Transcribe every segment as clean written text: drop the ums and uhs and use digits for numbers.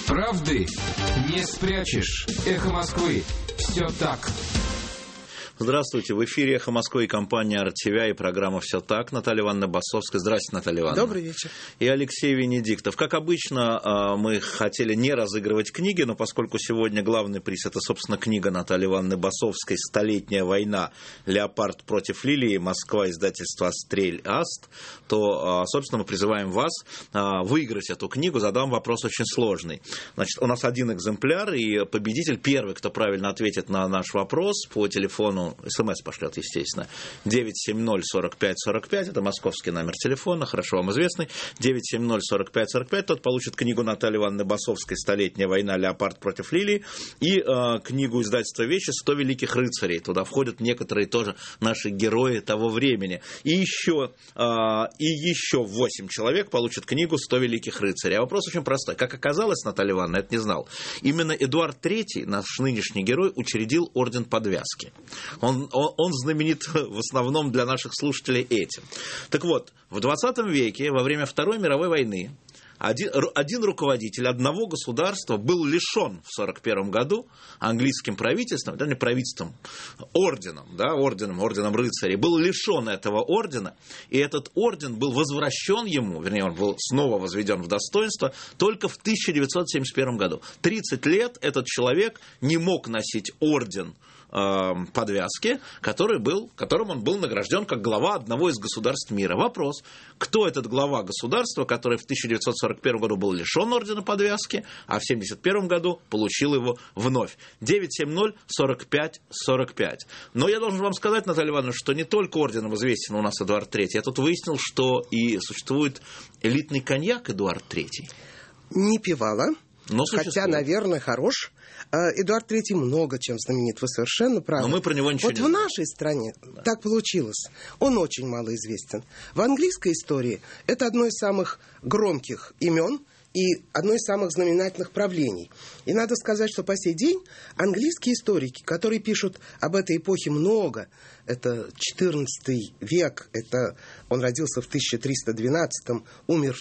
Правды не спрячешь. Эхо Москвы. Все так. Здравствуйте. В эфире «Эхо Москвы» и компания «РТВ» и программа «Все так». Наталья Ивановна Басовская. Здравствуйте, Наталья Ивановна. Добрый вечер. И Алексей Венедиктов. Как обычно, мы хотели не разыгрывать книги, но поскольку сегодня главный приз – это, собственно, книга Натальи Ивановны Басовской «Столетняя война. Леопард против лилии. Москва. Издательство «Астрель Аст», то, собственно, мы призываем вас выиграть эту книгу. Задам вопрос очень сложный. Значит, у нас один экземпляр, и победитель, первый, кто правильно ответит на наш вопрос по телефону, СМС пошлет, естественно, 970-45-45, это московский номер телефона, хорошо вам известный, 970-45-45, тот получит книгу Натальи Ивановны Басовской «Столетняя война. Леопард против лилии» и книгу издательства «Вещи» «100 великих рыцарей». Туда входят некоторые тоже наши герои того времени. И еще 8 человек получат книгу «100 великих рыцарей». А вопрос очень простой. Как оказалось, Наталья Ивановна, это не знал, именно Эдуард III, наш нынешний герой, учредил орден Подвязки. Он знаменит в основном для наших слушателей этим. Так вот, в 20 веке, во время Второй мировой войны, один руководитель одного государства был лишен в 1941 году английским правительством, да, не правительством, орденом рыцарей, был лишен этого ордена, и этот орден был возвращен ему, вернее, он был снова возведен в достоинство только в 1971 году. 30 лет этот человек не мог носить орден Подвязки, которым он был награжден как глава одного из государств мира. Вопрос, кто этот глава государства, который в 1941 году был лишен ордена Подвязки, а в 1971 году получил его вновь. 970-45-45. Но я должен вам сказать, Наталья Ивановна, что не только орденом известен у нас Эдуард III. Я тут выяснил, что и существует элитный коньяк Эдуард III. Не пивала, но хотя, наверное, хорош. Эдуард III много чем знаменит, вы совершенно правы. Но мы про него ничего не знаем. В нашей стране так получилось. Он очень мало известен. В английской истории это одно из самых громких имен и одно из самых знаменательных правлений. И надо сказать, что по сей день английские историки, которые пишут об этой эпохе много, это XIV век, он родился в 1312, умер в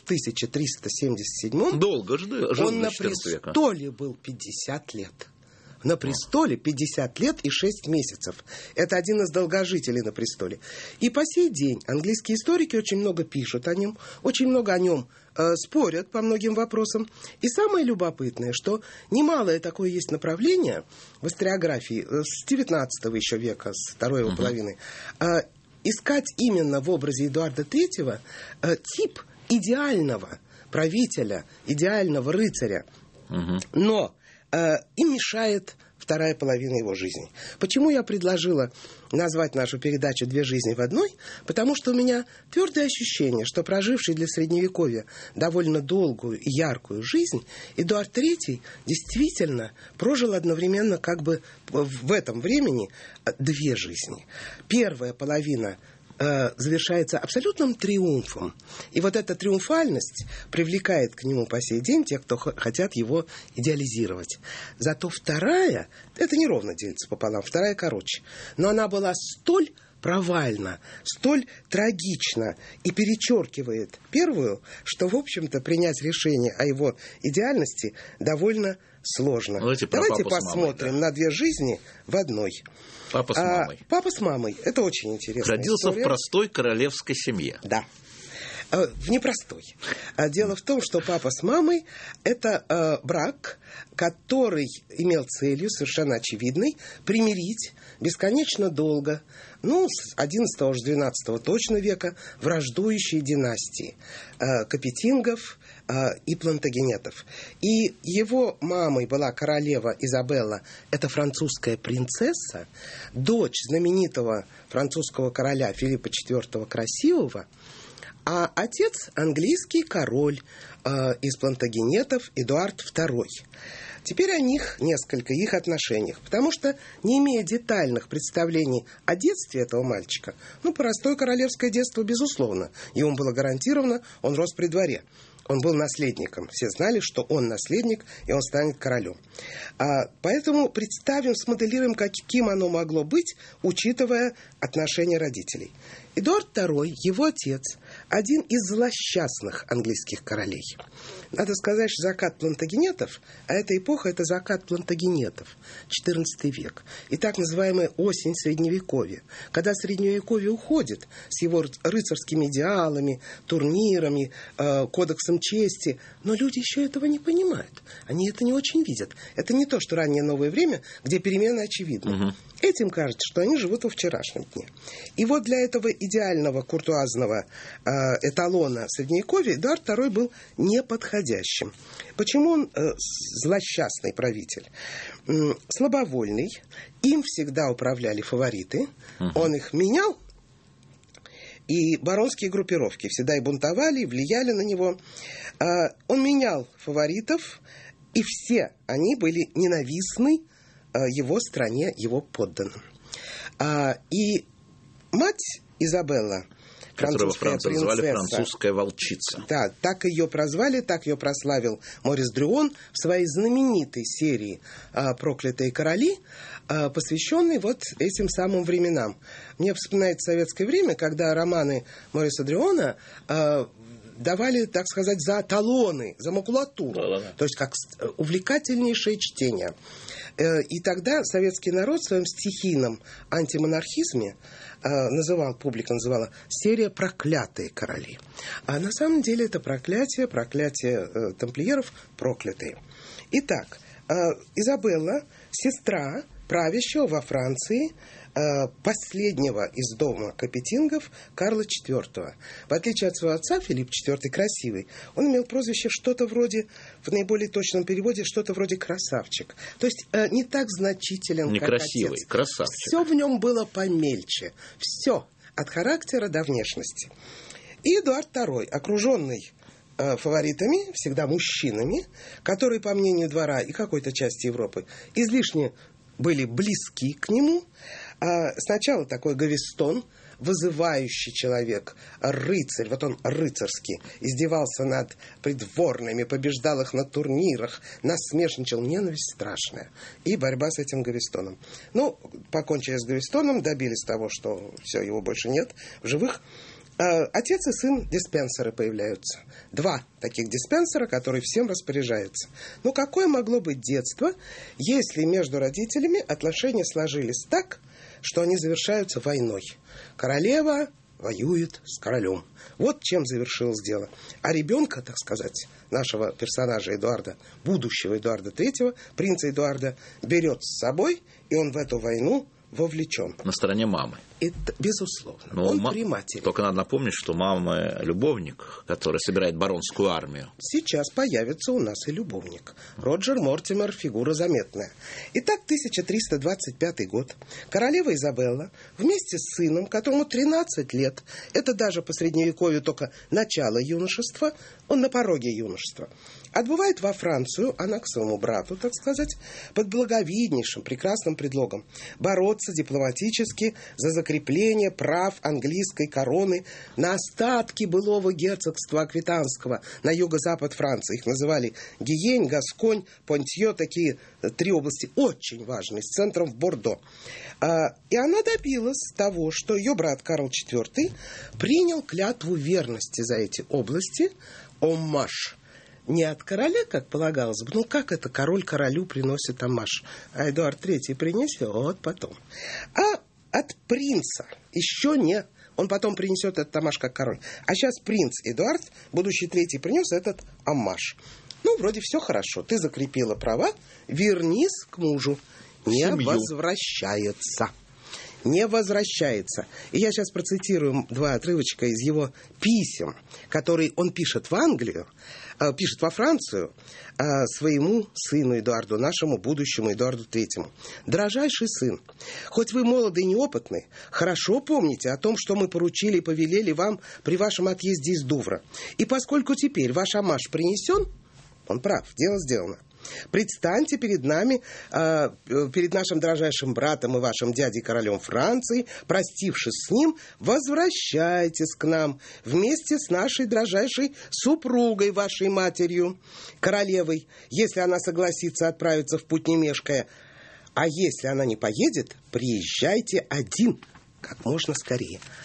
1377. Долго жил он на века. престоле был 50 лет. На престоле 50 лет и 6 месяцев. Это один из долгожителей на престоле. И по сей день английские историки очень много пишут о нем, очень много о нем спорят по многим вопросам. И самое любопытное, что немалое такое есть направление в историографии с 19 еще века, с второй его половины, искать именно в образе Эдуарда III тип идеального правителя, идеального рыцаря. Но им мешает вторая половина его жизни. Почему я предложила назвать нашу передачу «Две жизни в одной»? Потому что у меня твердое ощущение, что проживший для Средневековья довольно долгую и яркую жизнь, Эдуард III действительно прожил одновременно как бы в этом времени две жизни. Первая половина завершается абсолютным триумфом. И вот эта триумфальность привлекает к нему по сей день тех, кто хотят его идеализировать. Зато вторая, это неровно делится пополам, вторая короче. Но она была столь провальна, столь трагична и перечеркивает первую, что, в общем-то, принять решение о его идеальности довольно сложно. Давайте посмотрим на две жизни в одной. Папа с мамой. Папа с мамой. Это очень интересная Родился история. в простой королевской семье. Да. В непростой. Дело в том, что папа с мамой – это брак, который имел целью, совершенно очевидной, примирить бесконечно долго, с XI, уж XII точно века, враждующие династии Капетингов и Плантагенетов. И его мамой была королева Изабелла, это французская принцесса, дочь знаменитого французского короля Филиппа IV Красивого, а отец английский король из Плантагенетов Эдуард II. Теперь о них несколько, их отношениях. Потому что, не имея детальных представлений о детстве этого мальчика, простое королевское детство, безусловно, ему было гарантировано, он рос при дворе. Он был наследником. Все знали, что он наследник, и он станет королем. Поэтому представим, смоделируем, каким оно могло быть, учитывая отношения родителей. Эдуард II, его отец, один из злосчастных английских королей. Надо сказать, что закат плантагенетов, а эта эпоха – это закат плантагенетов, XIV век. И так называемая осень Средневековья, когда Средневековье уходит с его рыцарскими идеалами, турнирами, кодексом чести, но люди еще этого не понимают. Они это не очень видят. Это не то, что раннее новое время, где перемены очевидны. Этим кажется, что они живут во вчерашнем дне. И вот для этого идеального куртуазного эталона Средневековья Эдуард II был неподходящим. Почему он злосчастный правитель? Слабовольный, им всегда управляли фавориты, он их менял, и баронские группировки всегда и бунтовали, и влияли на него. Он менял фаворитов, и все они были ненавистны его стране, его подданным. И мать Изабелла, которую во французская Франции принцесса, называли французская волчица. Да, так ее прозвали, так ее прославил Морис Дрюон в своей знаменитой серии «Проклятые короли», посвященной вот этим самым временам. Мне вспоминается советское время, когда романы Мориса Дрюона давали, так сказать, за талоны, за макулатуру. Да. То есть как увлекательнейшее чтение. И тогда советский народ в своем стихийном антимонархизме публика называла серия «Проклятые короли». А на самом деле это проклятие тамплиеров проклятые. Итак, Изабелла, сестра правящего во Франции последнего из дома Капетингов Карла IV. В отличие от своего отца, Филипп IV Красивый, он имел прозвище что-то вроде, в наиболее точном переводе, что-то вроде красавчик. То есть не так значителен, не как красивый, отец. Красавчик. Все в нем было помельче. Все. От характера до внешности. И Эдуард II, окруженный фаворитами, всегда мужчинами, которые, по мнению двора и какой-то части Европы, излишне были близки к нему. Сначала такой Гавестон, вызывающий человек, рыцарь, вот он рыцарский, издевался над придворными, побеждал их на турнирах, насмешничал, ненависть страшная. И борьба с этим Гавестоном. Ну, покончили с Гавестоном, добились того, что все, его больше нет в живых. Отец и сын диспенсеры появляются. Два таких диспенсера, которые всем распоряжаются. Ну, какое могло быть детство, если между родителями отношения сложились так, что они завершаются войной? Королева воюет с королем. Вот чем завершилось дело. А ребенка, так сказать, нашего персонажа Эдуарда, будущего Эдуарда III, принца Эдуарда, берет с собой, и он в эту войну вовлечен. На стороне мамы. Это, безусловно. Но он при матери. Только надо напомнить, что мама любовник, который собирает баронскую армию. Сейчас появится у нас и любовник. Роджер Мортимер, фигура заметная. Итак, 1325 год. Королева Изабелла вместе с сыном, которому 13 лет, это даже по средневековью только начало юношества, он на пороге юношества, отбывает во Францию, она к своему брату, так сказать, под благовиднейшим, прекрасным предлогом бороться дипломатически за закрепление прав английской короны на остатки былого герцогства Аквитанского на юго-запад Франции. Их называли Гиень, Гасконь, Понтье, такие три области очень важные, с центром в Бордо. И она добилась того, что ее брат Карл IV принял клятву верности за эти области, оммаж. Не от короля, как полагалось бы, ну как это король королю приносит оммаж, а Эдуард III принесет потом, а от принца, еще не, он потом принесет этот оммаж как король, а сейчас принц Эдуард, будущий третий, принес этот оммаж. Ну, вроде все хорошо, ты закрепила права, вернись к мужу, не возвращается. Не возвращается. И я сейчас процитирую два отрывочка из его писем, которые он пишет в Англию, пишет во Францию своему сыну Эдуарду, нашему будущему Эдуарду III. «Дорожайший сын, хоть вы молоды и неопытны, хорошо помните о том, что мы поручили и повелели вам при вашем отъезде из Дувра. И поскольку теперь ваш оммаж принесен, он прав, дело сделано. Предстаньте перед нами, перед нашим дорожайшим братом и вашим дядей королем Франции, простившись с ним, возвращайтесь к нам вместе с нашей дорожайшей супругой, вашей матерью, королевой, если она согласится отправиться в путь не мешкая. А если она не поедет, приезжайте один, как можно скорее».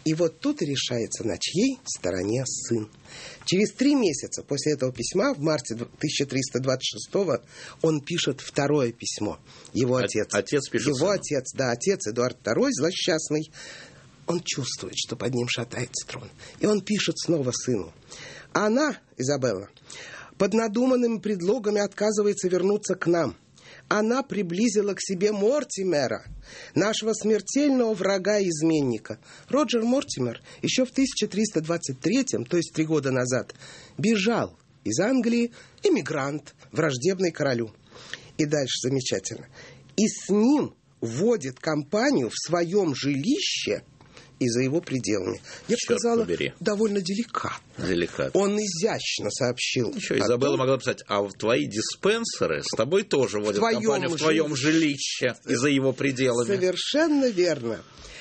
И вот тут и решается, на чьей стороне сын. Через 3 месяца после этого письма, в марте 1326-го, он пишет второе письмо. Его отец. Отец пишет Его сыну. отец, да, отец Эдуард II, злосчастный. Он чувствует, что под ним шатается трон. И он пишет снова сыну. А она, Изабелла, под надуманными предлогами отказывается вернуться к нам. Она приблизила к себе Мортимера, нашего смертельного врага и изменника. Роджер Мортимер еще в 1323-м, то есть 3 года назад, бежал из Англии, эмигрант, враждебный королю. И дальше замечательно. И с ним вводит компанию в своем жилище и за его пределами. Я бы сказала, довольно деликатно. Он изящно сообщил. Еще Изабелла могла писать, а в твои диспенсеры с тобой тоже водят компанию в твоем жилище и за его пределами. Совершенно верно.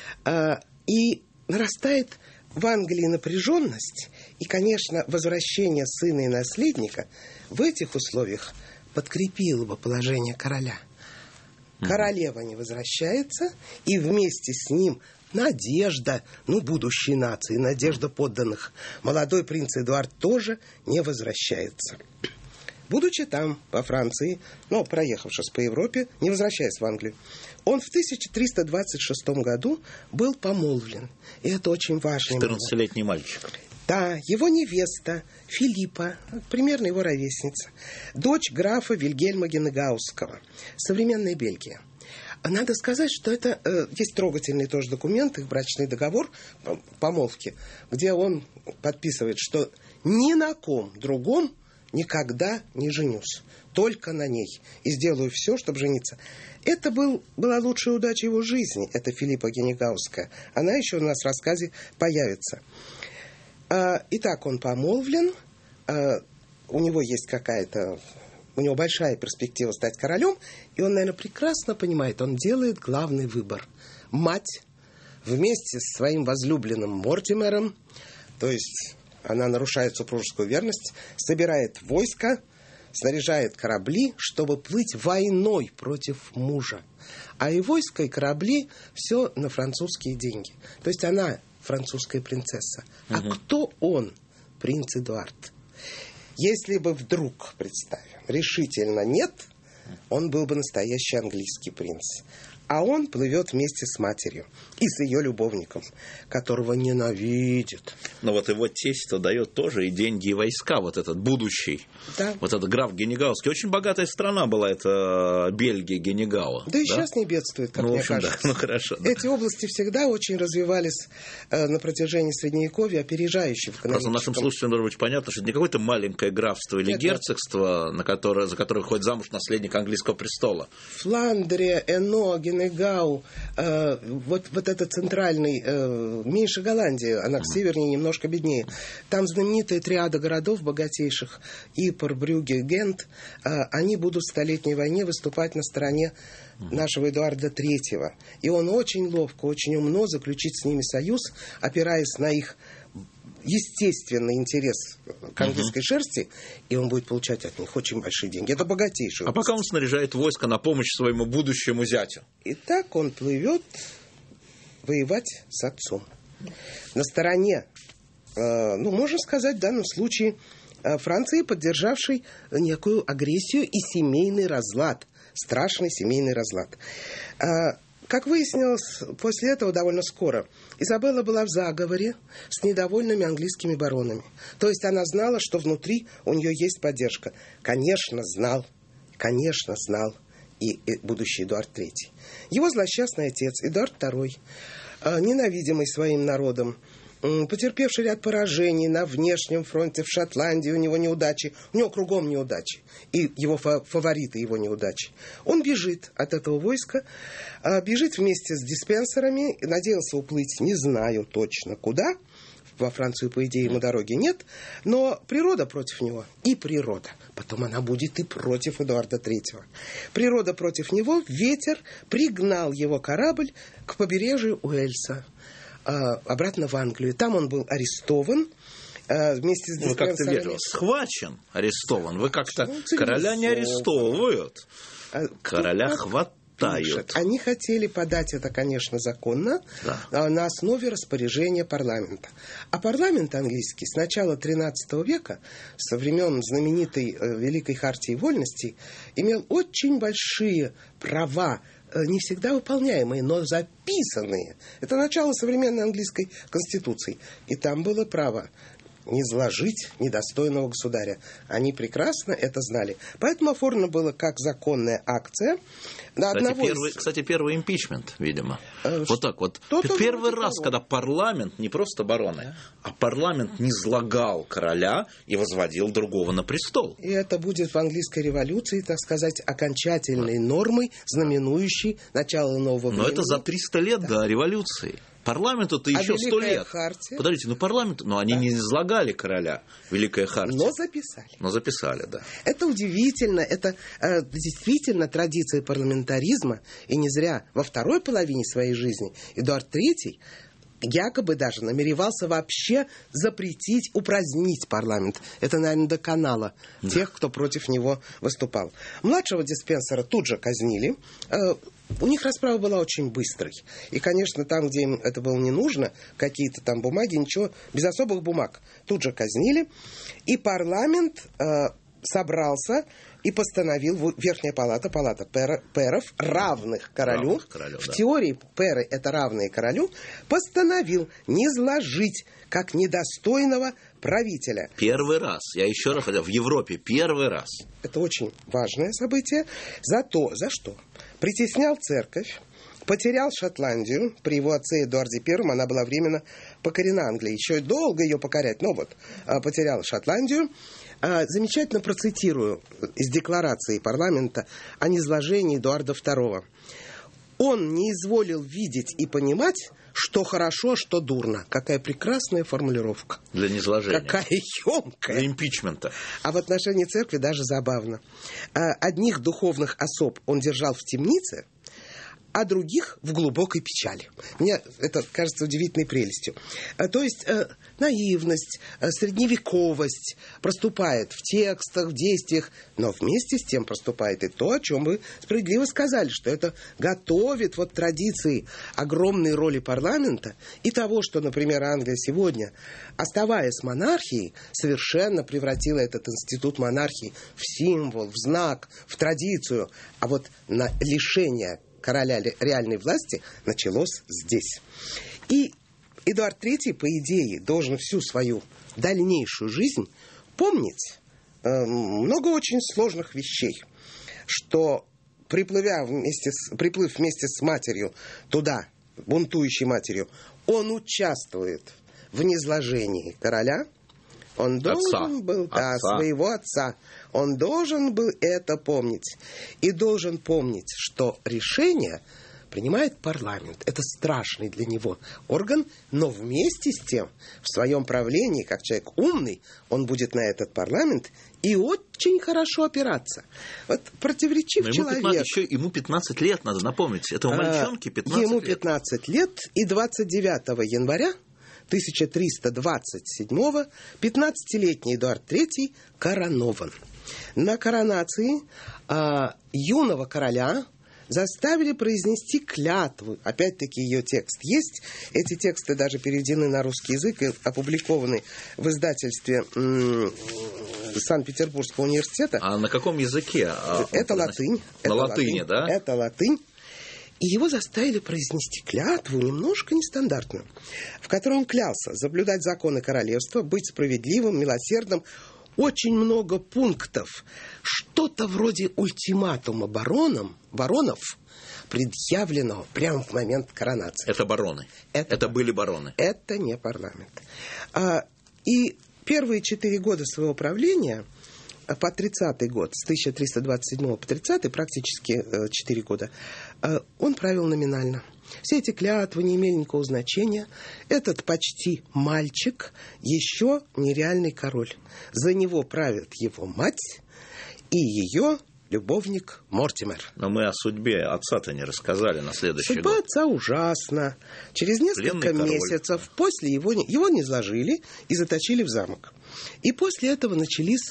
И нарастает в Англии напряженность. И, конечно, возвращение сына и наследника в этих условиях подкрепило бы положение короля. Королева не возвращается, и вместе с ним надежда, будущей нации, надежда подданных. Молодой принц Эдуард тоже не возвращается. Будучи там, во Франции, проехавшись по Европе, не возвращаясь в Англию, он в 1326 году был помолвлен. И это очень важно. 14-летний мальчик. Да, его невеста Филиппа, примерно его ровесница, дочь графа Вильгельма Генегаузского, современная Бельгия. Надо сказать, что это есть трогательный тоже документ, их брачный договор, помолвки, где он подписывает, что ни на ком другом никогда не женюсь, только на ней, и сделаю все, чтобы жениться. Это была лучшая удача его жизни, это Филиппа Генегаузская. Она еще у нас в рассказе появится. Итак, он помолвлен, у него есть у него большая перспектива стать королем, и он, наверное, прекрасно понимает, он делает главный выбор. Мать вместе с своим возлюбленным Мортимером, то есть она нарушает супружескую верность, собирает войско, снаряжает корабли, чтобы плыть войной против мужа. А и войско, и корабли все на французские деньги. То есть она французская принцесса. А кто он, принц Эдуард? Если бы вдруг, представим, решительно нет, он был бы настоящий английский принц. А он плывет вместе с матерью и с ее любовником, которого ненавидит. Но вот его тесть-то дает тоже и деньги, и войска, вот этот будущий. Да. Вот этот граф Генегаузский. Очень богатая страна была эта Бельгия, Генегау. Да и сейчас не бедствует, как мне кажется. Да. Хорошо. Да. Эти области всегда очень развивались на протяжении Средневековья, опережающе в экономическом. Просто нашим слушателям должно быть понятно, что это не какое-то маленькое графство или герцогство, за которое выходит замуж наследник английского престола. Фландрия, Эно, Генегау, вот это центральный, меньше Голландии, она севернее, немножко беднее. Там знаменитая триада городов богатейших, Ипр, Брюгге, Гент, они будут в Столетней войне выступать на стороне нашего Эдуарда III. И он очень ловко, очень умно заключить с ними союз, опираясь на их естественный интерес к английской шерсти, и он будет получать от них очень большие деньги. Это богатейший. А пока он снаряжает войско на помощь своему будущему зятю. И так он плывет воевать с отцом. На стороне, можно сказать, в данном случае, Франции, поддержавшей некую агрессию и семейный разлад. Страшный семейный разлад. Как выяснилось, после этого довольно скоро Изабелла была в заговоре с недовольными английскими баронами. То есть она знала, что внутри у нее есть поддержка. Конечно, знал и будущий Эдуард III. Его злосчастный отец Эдуард II, ненавидимый своим народом, потерпевший ряд поражений на внешнем фронте, в Шотландии у него неудачи, у него кругом неудачи, и его фавориты его неудачи. Он бежит от этого войска, бежит вместе с диспенсерами, надеялся уплыть, не знаю точно куда, во Францию, по идее, ему дороги нет, но природа против него, и природа, потом она будет и против Эдуарда III. Природа против него, ветер пригнал его корабль к побережью Уэльса, обратно в Англию. Там он был арестован вместе с диспенсерами. Вы как-то вежливо. Схвачен, арестован. Вы как-то... Короля не арестовывают. Короля хватают. тают. Они хотели подать это, конечно, законно, на основе распоряжения парламента. А парламент английский с начала XIII века, со времен знаменитой Великой Хартии Вольностей, имел очень большие права, не всегда выполняемые, но записанные. Это начало современной английской конституции. И там было право не зложить недостойного государя. Они прекрасно это знали. Поэтому оформлено было как законная акция. Кстати, первый импичмент, видимо. Вот так вот. Первый раз, когда парламент, не просто бароны, а парламент низлагал короля и возводил другого на престол. И это будет в английской революции, так сказать, окончательной нормой, знаменующей начало нового времени. Но это за 300 лет до революции. Парламенту-то еще 100 лет. Хартия? Подождите, они не излагали короля, Великая Хартия. Но записали. Да. Это удивительно. Это действительно традиция парламентаризма. И не зря во второй половине своей жизни Эдуард III якобы даже намеревался вообще запретить, упразднить парламент. Это, наверное, доконало тех, кто против него выступал. Младшего Диспенсера тут же казнили. У них расправа была очень быстрой. И, конечно, там, где им это было не нужно, какие-то там бумаги, ничего, без особых бумаг, тут же казнили. И парламент собрался и постановил, Верхняя палата, палата пэров, равных королю, в теории пэры это равные королю, постановил низложить как недостойного правителя. Первый раз, я еще раз говорю, в Европе первый раз. Это очень важное событие. За что? Притеснял церковь, потерял Шотландию. При его отце Эдуарде I она была временно покорена Англией. Еще долго ее покорять, но потерял Шотландию. Замечательно процитирую из декларации парламента о низложении Эдуарда II. Он не изволил видеть и понимать, что хорошо, что дурно. Какая прекрасная формулировка. Для низложения. Какая емкая. Для импичмента. А в отношении церкви даже забавно. Одних духовных особ он держал в темнице, а других в глубокой печали. Мне это кажется удивительной прелестью. То есть наивность, средневековость проступает в текстах, в действиях, но вместе с тем проступает и то, о чем вы справедливо сказали, что это готовит традиции огромной роли парламента и того, что, например, Англия сегодня, оставаясь монархией, совершенно превратила этот институт монархии в символ, в знак, в традицию. А на лишение короля реальной власти началось здесь. И Эдуард III, по идее, должен всю свою дальнейшую жизнь помнить много очень сложных вещей, что приплыв вместе с матерью туда, бунтующей матерью, он участвует в низложении короля. Он должен был, своего отца. Он должен был это помнить. И должен помнить, что решение принимает парламент. Это страшный для него орган, но вместе с тем, в своем правлении, как человек умный, он будет на этот парламент и очень хорошо опираться. Противоречив человек. Ему 15 лет, надо напомнить. Этому мальчонке 15 лет. Ему 15 лет, и 29 января 1327-го 15-летний Эдуард III коронован. На коронации юного короля заставили произнести клятву. Опять-таки ее текст есть. Эти тексты даже переведены на русский язык и опубликованы в издательстве Санкт-Петербургского университета. А на каком языке? Это латынь. На латыни, да? Это латынь. И его заставили произнести клятву, немножко нестандартную, в которой он клялся соблюдать законы королевства, быть справедливым, милосердным. Очень много пунктов. Что-то вроде ультиматума баронов, предъявленного прямо в момент коронации. Это бароны. Это были бароны. Это не парламент. И первые 4 года своего правления, по 30-й год, с 1327 по 30-й, практически 4 года, он правил номинально. Все эти клятвы не имели никакого значения. Этот почти мальчик еще нереальный король. За него правит его мать и ее любовник Мортимер. Но мы о судьбе отца-то не рассказали на следующий Судьба год. отца ужасна. Через несколько месяцев после его низложили и заточили в замок. И после этого начались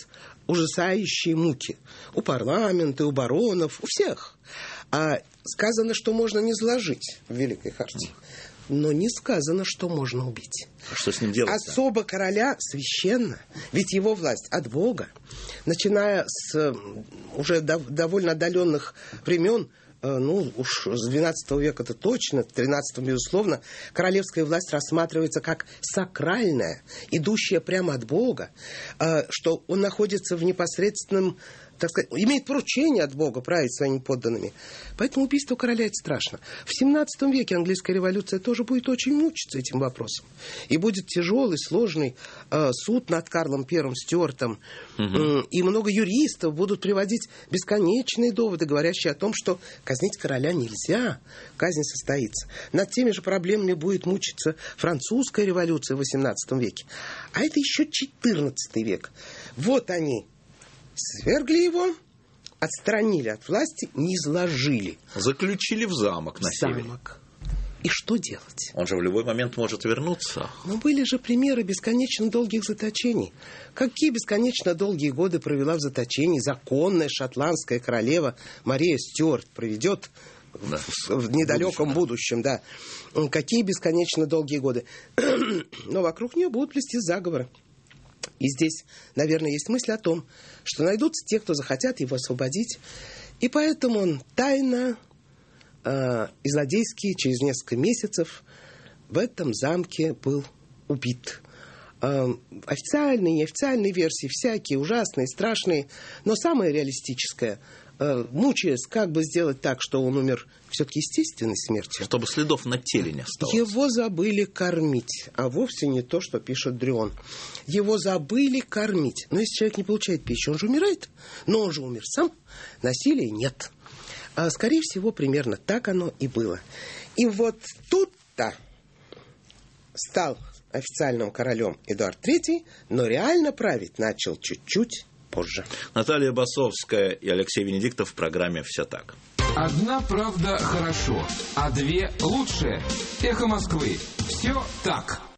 ужасающие муки. У парламента, у баронов, у всех. А сказано, что можно не заложить в Великой Хартии. Но не сказано, что можно убить. Что с ним делать? Особо короля священна. Ведь его власть от Бога. Начиная с уже довольно отдаленных времен, уж с XII века это точно, в XIII, безусловно, королевская власть рассматривается как сакральная, идущая прямо от Бога, что он находится в непосредственном, так сказать, имеет поручение от Бога править своими подданными. Поэтому убийство короля — это страшно. В XVII веке английская революция тоже будет очень мучиться этим вопросом. И будет тяжелый, сложный суд над Карлом I Стюартом. И много юристов будут приводить бесконечные доводы, говорящие о том, что казнить короля нельзя. Казнь состоится. Над теми же проблемами будет мучиться французская революция в XVIII веке. А это еще XIV век. Вот они свергли его, отстранили от власти, низложили. Заключили в замок на севере. И что делать? Он же в любой момент может вернуться. Но были же примеры бесконечно долгих заточений. Какие бесконечно долгие годы провела в заточении законная шотландская королева Мария Стюарт проведет в недалеком будущем, да. Какие бесконечно долгие годы. Но вокруг нее будут плести заговоры. И здесь, наверное, есть мысль о том, что найдутся те, кто захотят его освободить. И поэтому он тайно и злодейски через несколько месяцев в этом замке был убит. Официальные, неофициальные версии, всякие, ужасные, страшные. Но самое реалистическое, мучаясь, как бы сделать так, что он умер все-таки естественной смертью. Чтобы следов на теле не осталось. Его забыли кормить, а вовсе не то, что пишет Дрюон. Его забыли кормить. Но если человек не получает пищу, он же умирает. Но он же умер сам. Насилия нет. Скорее всего, примерно так оно и было. И вот тут-то стал официальным королем Эдуард III, но реально править начал чуть-чуть позже. Наталья Басовская и Алексей Венедиктов в программе «Все так». Одна правда хорошо, а две лучше. Эхо Москвы. Все так.